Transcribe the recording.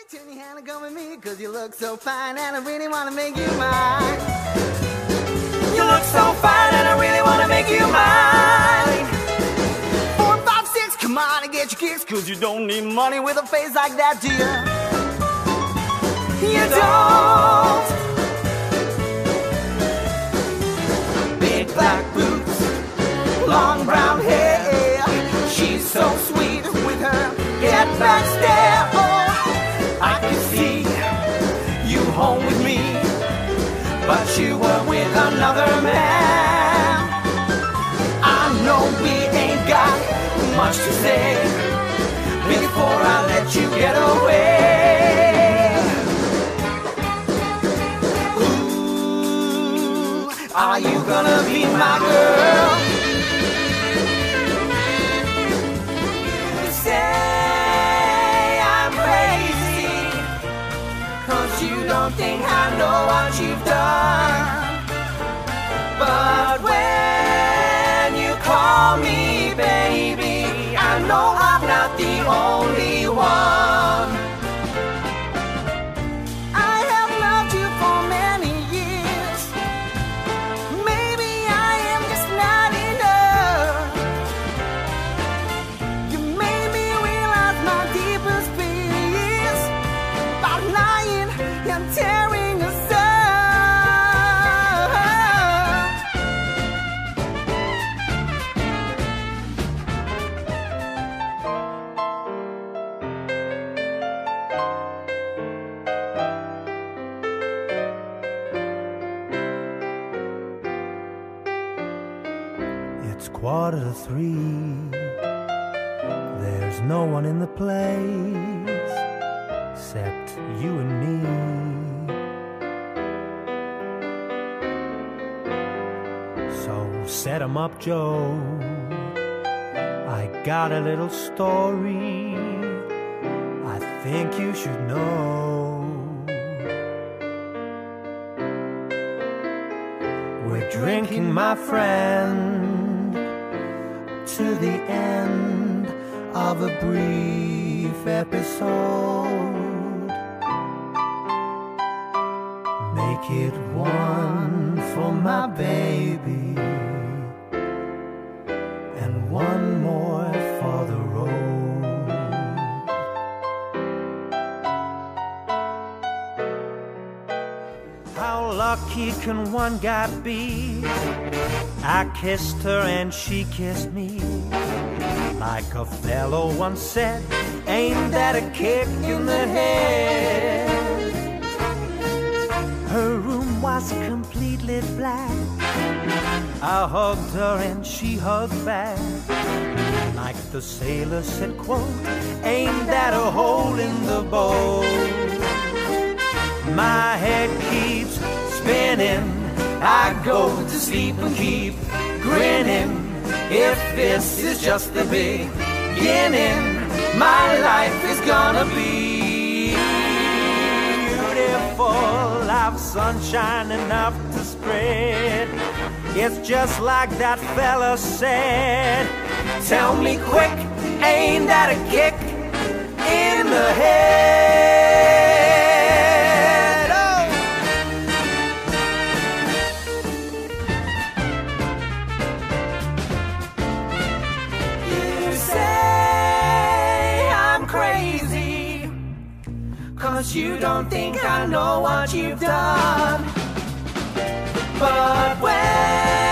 Turn your hand and come with me, cause you look so fine and I really wanna make you mine. You look so fine and I really wanna make you mine. 4, 5, 6, come on and get your kicks, cause you don't need money with a face like that, do you? You don't. Big black boots, long brown hair. She's so sweet with her get back stare. Oh, I could see you home with me, but you were with another man. I know we ain't got much to say before I let you get away. Ooh, are you gonna be my girl? You don't think I know what you've done, but when you call me baby, I know I'm not the only one. I have loved you for many years. Maybe I am just not enough. You made me realize my deepest fears about lying and tearing us up. It's 2:45. There's no one in the place except you and me. So set 'em up, Joe. I got a little story I think you should know. We're drinking, my friend, to the end of a brief episode. Make it one for my baby and one more for the road. How lucky can one guy be? I kissed her and she kissed me. Like a fellow once said, ain't that a kick in the head? Her room was completely black. I hugged her and she hugged back. Like the sailor said, quote, ain't that a hole in the boat? My head keeps spinning. I go to sleep and keep grinning. If this is just the beginning, my life is gonna be beautiful. I've sunshine enough to spread. It's just like that fella said. Tell me quick, ain't that a kick in the head? Oh. You say I'm crazy, 'cause you don't think I know what you've done. But when